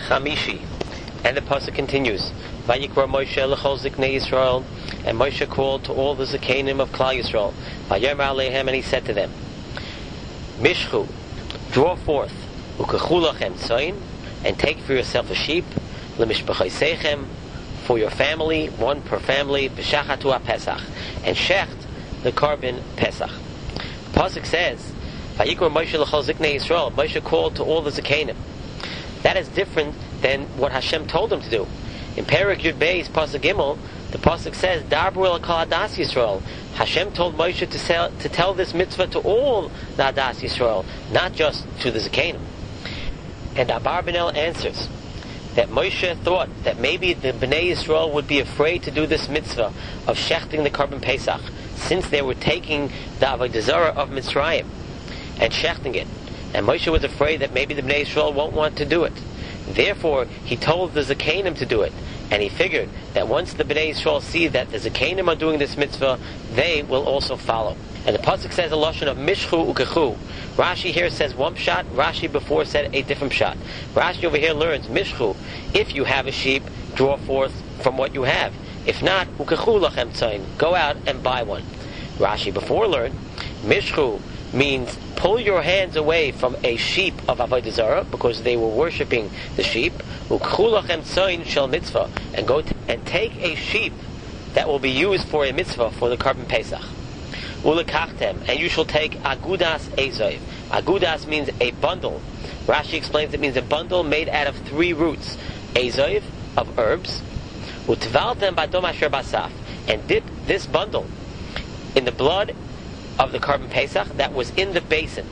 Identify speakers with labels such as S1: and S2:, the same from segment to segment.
S1: Chamishi. And the pasuk continues, Vayikra Moshe l'chol ziknei Yisrael, and Moshe called to all the Zikanim of Klal Yisrael, Vayomer alehem, and he said to them, Mishchu, draw forth, ukechu lachem tzoyin, and take for yourself a sheep, lemishpachaysechem, for your family, one per family, b'shachatu ha-pesach, and shecht the carbon Pesach. The pasuk says, Vayikra Moshe l'chol ziknei Yisrael, Moshe called to all the Zikanim. That is different than what Hashem told him to do. In Perek Yud Beis Pasuk Gimel, the pasuk says, "Darbru el kol Adas Yisrael." Hashem told Moshe to tell this mitzvah to all the Adas Yisrael, not just to the Zikanim. And Abarbanel answers that Moshe thought that maybe the Bnei Yisrael would be afraid to do this mitzvah of shechting the carbon Pesach, since they were taking the Avodah Zarah of Mitzrayim and shechting it. And Moshe was afraid that maybe the Bnei Yisrael won't want to do it. Therefore, he told the Zakanim to do it. And he figured that once the Bnei Yisrael see that the Zakanim are doing this mitzvah, they will also follow. And the pasuk says a lashon of mishchu ukechu. Rashi here says one pshat, Rashi before said a different pshat. Rashi over here learns mishchu. If you have a sheep, draw forth from what you have. If not, ukechu lachem tzayin. Go out and buy one. Rashi before learned mishchu means pull your hands away from a sheep of Avodah Zarah, because they were worshipping the sheep. Ukchu lachem tzoyin shel mitzvah, and go and take a sheep that will be used for a mitzvah for the carbon Pesach. Ulekachtem, and you shall take agudas ezoiv. Agudas means a bundle. Rashi explains it means a bundle made out of 3 roots. Ezoiv, of herbs. Utvaltem badom asher basaf, and dip this bundle in the blood of the carbon Pesach that was in the basin.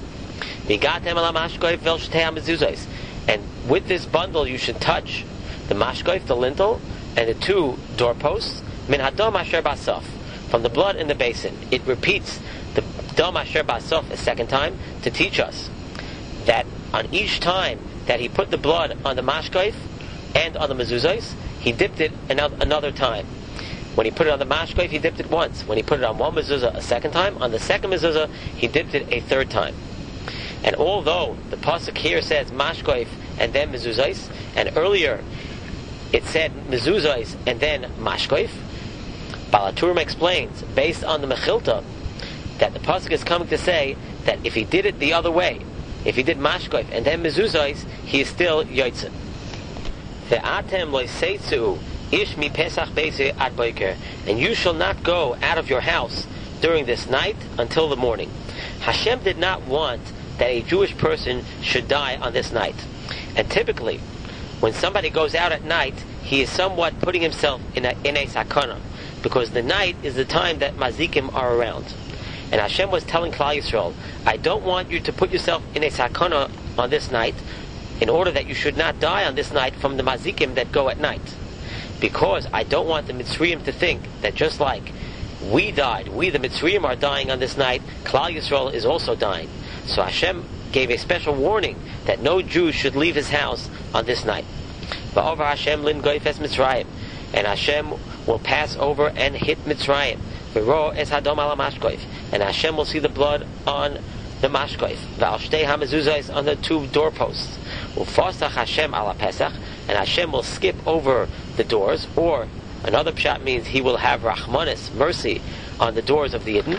S1: And with this bundle you should touch the mashkoif, the lintel, and the 2 doorposts, min hadom asher basaf, from the blood in the basin. It repeats the dom asher basaf a second time to teach us that on each time that he put the blood on the mashkoif and on the mezuzos, he dipped it another time. When he put it on the mashkoif, he dipped it once. When he put it on one mezuzah a second time, on the second mezuzah, he dipped it a third time. And although the pasuk here says mashkoif and then mezuzahs, and earlier it said mezuzahs and then mashkoif, Balaturim explains, based on the Mechilta, that the pasuk is coming to say that if he did it the other way, if he did mashkoif and then mezuzahs, he is still yotzin. Ve'atem loiseitzu Ish mi Pesach Beise ad Boker, and you shall not go out of your house during this night until the morning. Hashem did not want that a Jewish person should die on this night. And typically, when somebody goes out at night, he is somewhat putting himself in a sakana, because the night is the time that mazikim are around. And Hashem was telling Klal Yisrael, I don't want you to put yourself in a sakana on this night, in order that you should not die on this night from the mazikim that go at night. Because I don't want the Mitzrayim to think that just like we died, we the Mitzrayim are dying on this night, Klal Yisrael is also dying. So Hashem gave a special warning that no Jew should leave his house on this night. Va'over Hashem lin goyfes Mitzrayim, and Hashem will pass over and hit Mitzrayim. V'ro es hadom ala mashkoif, and Hashem will see the blood on the mashkoif. Va'al shtei hamezuzos, on the 2 doorposts. U'fosach Hashem ala Pesach, and Hashem will skip over the doors, or another pshat means he will have rachmanis, mercy, on the doors of the Yidden.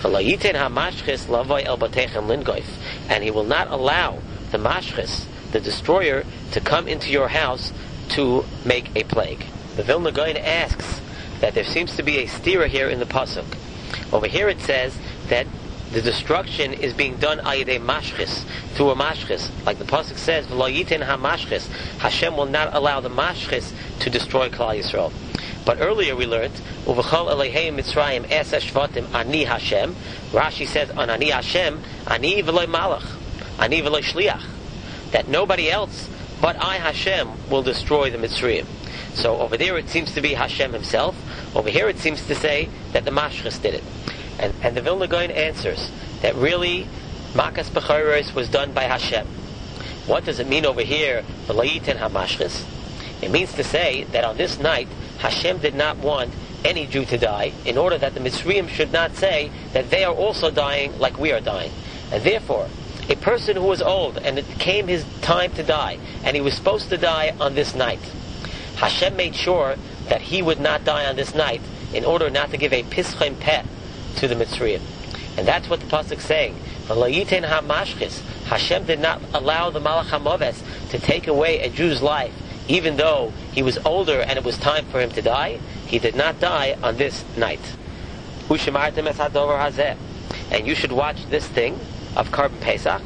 S1: And he will not allow the mashchis, the destroyer, to come into your house to make a plague. The Vilna Gaon asks that there seems to be a stira here in the pasuk. Over here it says that the destruction is being done al yedei mashchis, through a mashchis. Like the pasuk says, v'lo yiten ha-mashchis, Hashem will not allow the mashchis to destroy Klal Yisrael. But earlier we learned, uv'chol elehei Mitzrayim esa shvatim ani Hashem. Rashi says, on ani Hashem, ani v'lo malach, ani v'lo shliach, that nobody else but I, Hashem, will destroy the Mitzrayim. So over there it seems to be Hashem himself. Over here it seems to say that the mashchis did it. And the Vilna Gaon answers that really Makas Bechoros was done by Hashem. What does it mean over here, V'layiten HaMashchis? It means to say that on this night, Hashem did not want any Jew to die, in order that the Mitzrayim should not say that they are also dying like we are dying. And therefore, A person who was old and it came his time to die, and he was supposed to die on this night. Hashem made sure that he would not die on this night in order not to give a pischem peh to the Mitzrayim. And that's what the pasuk is saying. Hashem did not allow the Malach HaMoves to take away a Jew's life, even though he was older and it was time for him to die. He did not die on this night. And you should watch this thing of Karban Pesach,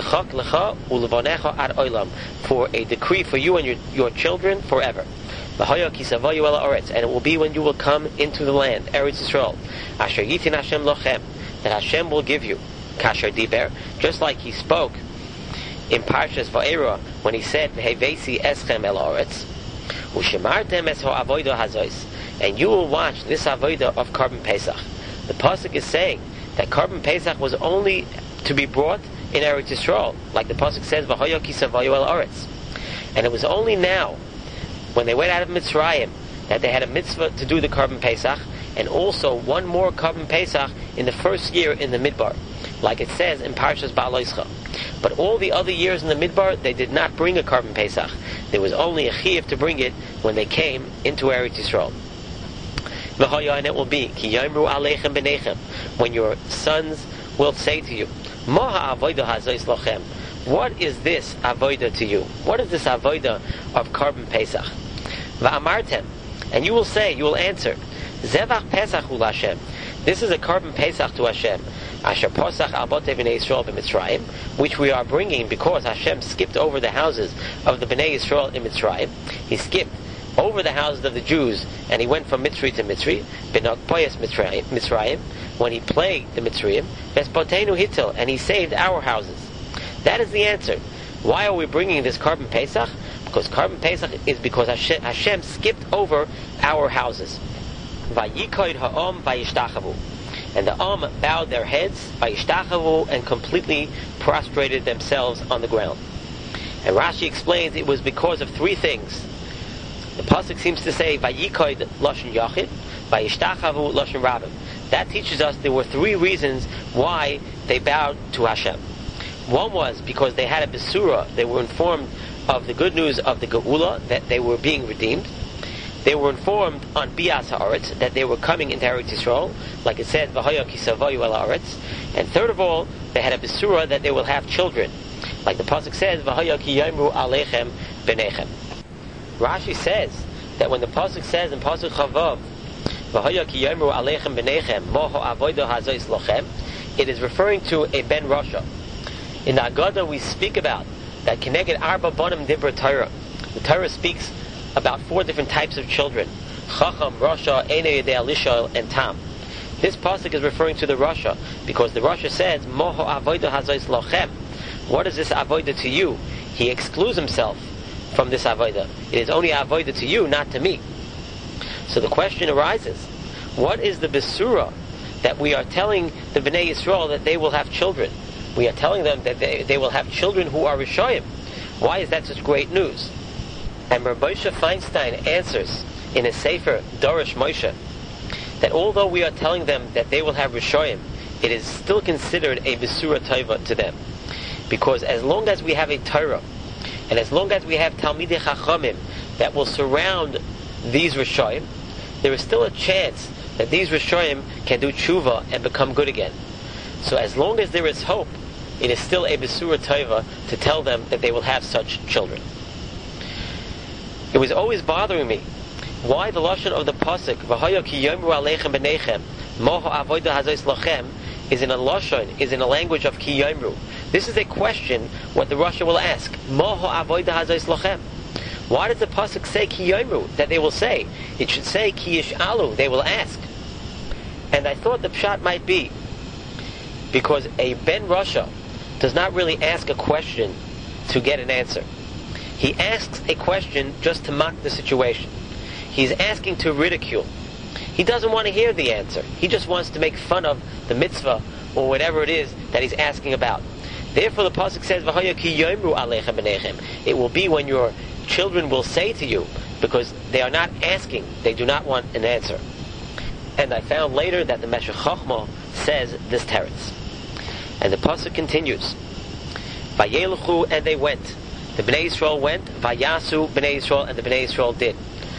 S1: for a decree for you and your children forever. And it will be when you will come into the land, Eretz Yisrael, that Hashem will give you, Kasher Diber, just like he spoke in Parshas Va'era when he said, Vehevesi eschem el haaretz, u'shemartem es ha'avodah hazois, and you will watch this avodah of Karban Pesach. The pasuk is saying that Karban Pesach was only to be brought in Eretz Yisrael, like the pasuk says, V'hoya kisavayu el haaretz. And it was only now, when they went out of Mitzrayim, that they had a mitzvah to do the Karban Pesach, and also one more Karban Pesach in the first year in the Midbar, like it says in Parshas Ba'aloischa. But all the other years in the Midbar, they did not bring a Karban Pesach. There was only a chiyuv to bring it when they came into Eretz Yisrael. And it will be, Ki yomru aleichem b'neichem, when your sons will say to you, Ma ha'avodah hazois lochem, what is this avodah to you? What is this avodah of Karban Pesach? Va'amartem, and you will say, you will answer, Zevach Pesach hu Hashem. This is a Karban Pesach to Hashem. Asher Posach al Botei Bnei Yisrael b'Mitzrayim, which we are bringing because Hashem skipped over the houses of the Bnei Yisrael in Mitzrayim. He skipped over the houses of the Jews, and he went from Mitzri to Mitzri, B'nok Poyes Mitzrayim, when he plagued the Mitzrayim, Vespotenu Hitel, and he saved our houses. That is the answer. Why are we bringing this Karban Pesach? Because Karban Pesach is because Hashem skipped over our houses. Vayikoid ha'om vayishtachavu, and the Am bowed their heads, vayishtachavu, and completely prostrated themselves on the ground. And Rashi explains it was because of three things. The pasuk seems to say vayikoid lashon yachid, vayishtachavu lashon rabim. That teaches us there were three reasons why they bowed to Hashem. One was because they had a besura, they were informed of the good news of the Geula, that they were being redeemed. They were informed on Bias Haaretz, that they were coming into Eretz Yisrael, like it said, V'hoya kisavayu el haaretz. And third of all, they had a besura that they will have children, like the pasuk says, V'hoya ki yomru aleichem b'neichem. Rashi says that when the pasuk says in pasuk Chavav, V'hoya ki yomru aleichem b'neichem, moho avodah hazois lochem, it is referring to a ben Rasha. In the Agadah we speak about that Keneged Arba Bonim Dibra Torah. The Torah speaks about four different types of children: Chacham, Rasha, Einei Yedei Alishol, and Tam. This pasuk is referring to the Rasha because the Rasha says, Moho avodah hazois lochem. What is this avodah to you? He excludes himself from this avodah. It is only avodah to you, not to me. So the question arises: what is the besura that we are telling the Bnei Yisrael that they will have children? We are telling them that they will have children who are Rishoyim. Why is that such great news? And Rabbi Moshe Feinstein answers in his Sefer Dorish Moshe that although we are telling them that they will have Rishoyim, it is still considered a Besura Tova to them. Because as long as we have a Torah, and as long as we have Talmidei Chachamim that will surround these Rishoyim, there is still a chance that these Rishoyim can do tshuva and become good again. So as long as there is hope, it is still a Besura Tova to tell them that they will have such children. It was always bothering me why the lashon of the pasuk V'hoya ki yomru aleichem b'neichem moho avodah hazois lochem is in a language of ki yomru. This is a question what the Rasha will ask. Moho avodah hazois lochem. Why does the pasuk say ki yomru, that they will say? It should say ki yish'alu, they will ask. And I thought the pshat might be because a ben Rasha does not really ask a question to get an answer. He asks a question just to mock the situation. He's asking to ridicule. He doesn't want to hear the answer. He just wants to make fun of the mitzvah or whatever it is that he's asking about. Therefore the pasuk says, V'hoya ki yomru aleichem b'neichem. It will be when your children will say to you, because they are not asking, they do not want an answer. And I found later that the Meshech Chochmah says this teretz. And the pasuk continues, Vayelchu, and they went. The Bnei Yisrael went. Vayasu Bnei Yisrael, and the Bnei Yisrael did.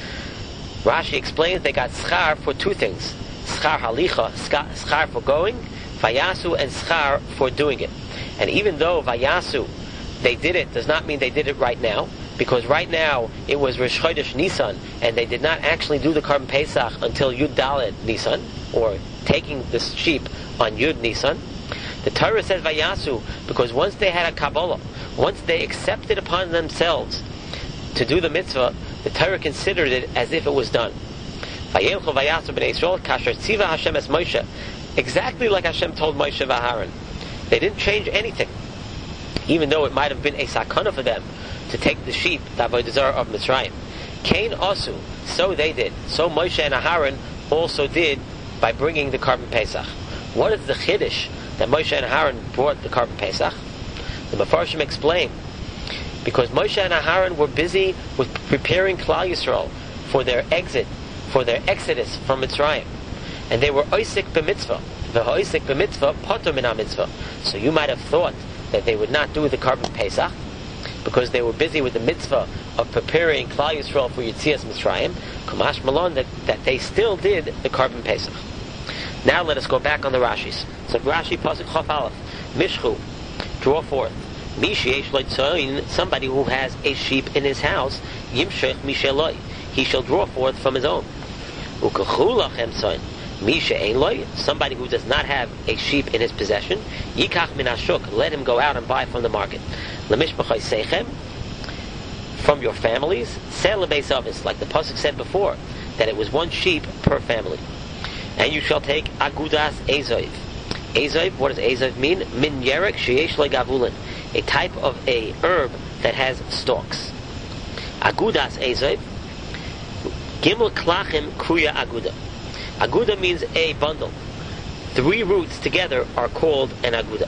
S1: Rashi explains they got schar for two things: schar halicha, schar for going, vayasu, and schar for doing it. And even though vayasu, they did it, does not mean they did it right now, because right now it was Rosh Chodesh Nisan, and they did not actually do the Karban Pesach until Yud Daled Nisan, or taking the sheep on Yud Nisan. The Torah says vayasu because once they had a Kabbalah, once they accepted upon themselves to do the mitzvah, the Torah considered it as if it was done. Vayelchu vayasu b'nei Yisrael kasher tziva Hashem es Moshe, exactly like Hashem told Moshe v'Aaron. They didn't change anything, even though it might have been a sakana for them to take the sheep, the avodah zarah of Mitzrayim. Cain asu, so they did. So Moshe and Aaron also did by bringing the Karban Pesach. What is the chiddush that Moshe and Aaron brought the Karban Pesach? The Mefarshim explain, because Moshe and Aaron were busy with preparing Klal Yisrael for their exit, for their exodus from Mitzrayim, and they were oisik b'mitzvah. V'oisik b'mitzvah poter min mitzvah. So you might have thought that they would not do the Karban Pesach because they were busy with the mitzvah of preparing Klal Yisrael for Yetzias Mitzrayim. Kamash Malon, that they still did the Karban Pesach. Now let us go back on the Rashis. So Rashi pasuk Chaf Aleph, Mishchu, draw forth. Misheyesh loitzoin, somebody who has a sheep in his house, Yimshech misheloi, he shall draw forth from his own. Ukachu lachem tzoin, Mishe'ein loy, somebody who does not have a sheep in his possession, Yikach min hashuk, let him go out and buy from the market. Lemishbachai seichem, from your families, sell a base office, like the pasuk said before, that it was one sheep per family. And you shall take agudas ezoiv. Ezoiv, what does ezoiv mean? Min yerek sheyesh lo gavulin, a type of a herb that has stalks. Agudas ezoiv. Gimel klachim kruya aguda. Aguda means a bundle. 3 roots together are called an aguda.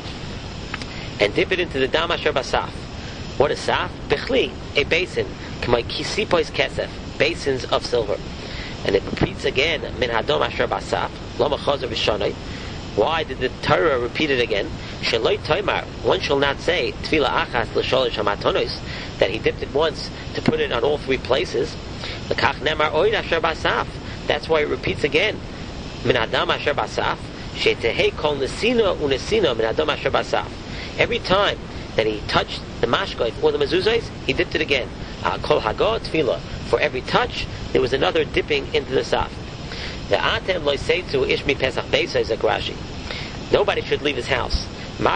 S1: And dip it into the dam asher basaf. What is saf? Bechli, a basin. K'may kisipois kesef, basins of silver. And it repeats again, min hadom asher basaf, lama chazer v'shanai. Why did the Torah repeat it again? Sheloi toimar, one shall not say, tefila achas l'sholish hamatonos, that he dipped it once to put it on all 3 places. L'kach nemar oid asher basaf. That's why it repeats again. Min adam asher basaf, she'tehei kol nesina unesina min adam asher basaf. Every time that he touched the mashkoif or the mezuzahs, he dipped it again. Kol hagot tefila. For every touch, there was another dipping into the saf. The atem loy seitu ishmi pesach beisai zagrashi. Nobody should leave his house.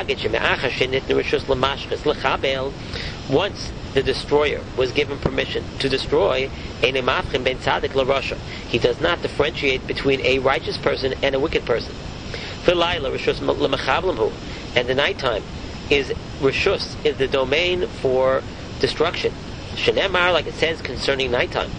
S1: Once the destroyer was given permission to destroy, he does not differentiate between a righteous person and a wicked person. And the nighttime is rishus, is the domain for destruction. Shenemar, like it says concerning nighttime,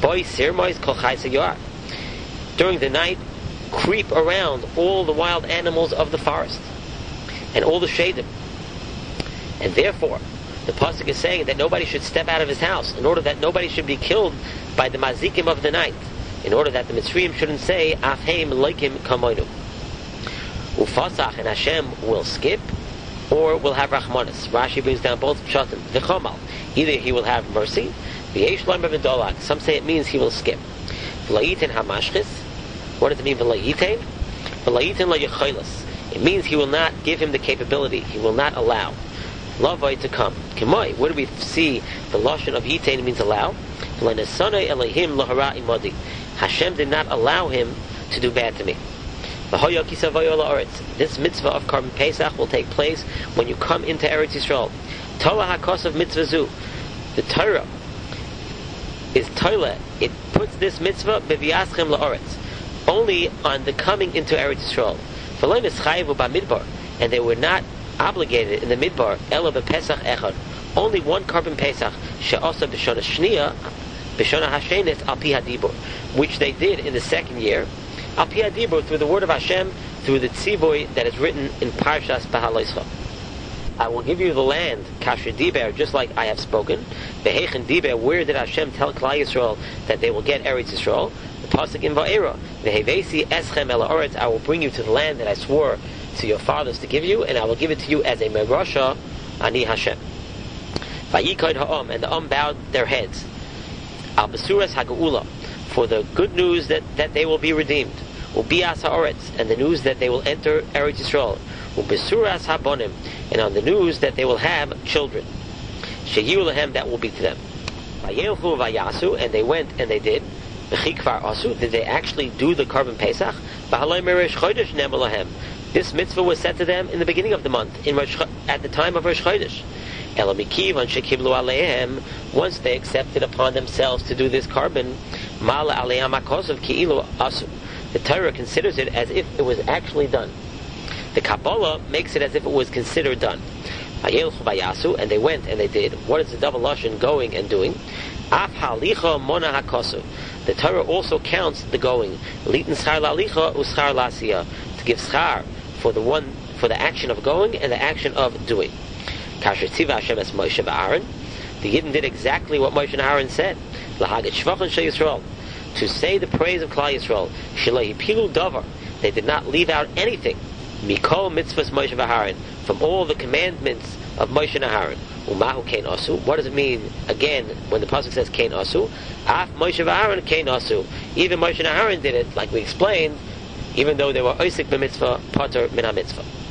S1: during the night, creep around all the wild animals of the forest and all the shadim. And therefore, the pasuk is saying that nobody should step out of his house, in order that nobody should be killed by the mazikim of the night, in order that the Mitzrayim shouldn't say afheim leikim kamoinu. Ufasach, and Hashem will skip, or will have rachmanis. Rashi brings down both pshatim. V'chomal, either he will have mercy. V'yesh loimer v'dolak. Some say it means he will skip. V'layitin hamashchis. What does it mean? V'layitin? V'layitin la yecholos. It means he will not give him the capability. He will not allow lavoi to come. Kemoi. Where do we see the lashon of yitain means allow? V'lanesonai elehim lahara imodi. Hashem did not allow him to do bad to me. This mitzvah of Karban Pesach will take place when you come into Eretz Yisrael. Torah hakos of mitzvah zu. The Torah is Torah. It puts this mitzvah beviaschem la'oretz, only on the coming into Eretz Yisrael. And they were not obligated in the midbar ela b'pesach echad, only one Karban Pesach she'asa b'shana shniya b'shana hashenis al pi hadibur, which they did in the 2nd year. Al pi hadibur, through the word of Hashem, through the tzivoy that is written in Parshas Behaloischa. I will give you the land, kasher diber, just like I have spoken. Behechen diber, where did Hashem tell Klal Yisrael that they will get Eretz Yisrael? The pasuk in Va'era, vehevesi eschem el haaretz, I will bring you to the land that I swore to your fathers to give you, and I will give it to you as a merasha Ani Hashem. Vayikod ha'am, and the bowed their heads. Al besuras haga'ula, for the good news that they will be redeemed. Ubias ha'oretz, and the news that they will enter Eretz Yisrael. Ubesuras ha'bonim, and on the news that they will have children. Sheyu lahem, that will be to them. Vayelchu vayasu, and they went and they did. V'chikvar asu, did they actually do the Korban Pesach? V'haloi merish chodesh nemo lahem. This mitzvah was said to them in the beginning of the month, at the time of Rosh Chodesh. Elamikiv shekiblu aleihem, once they accepted upon themselves to do this carbon, mala aleim hakosov ki'ilu asu. The Torah considers it as if it was actually done. The Kabbalah makes it as if it was considered done. Vayelchu vayasu, and they went and they did. What is the double lashon, going and doing? Af halicha mona hakosu. The Torah also counts the going. Litin schar lalicha uschar lasiya, to give schar for the action of going and the action of doing. Kasher tziva Hashem es Moshe v'Aaron. The Yidden did exactly what Moshe and Aaron said. Lahaget shvachon shel Yisrael, to say the praise of Klal Yisrael. Shelo yipilu davar, they did not leave out anything. Mikol mitzvahs Moshe v'Aaron, from all the commandments of Moshe and Aaron. Umahu kein asu. What does it mean again when the pasuk says kein asu? Af Moshe v'Aaron kein asu. Even Moshe and Aaron did it, like we explained, even though they were oisik b'mitzvah, pater min ha-mitzvah.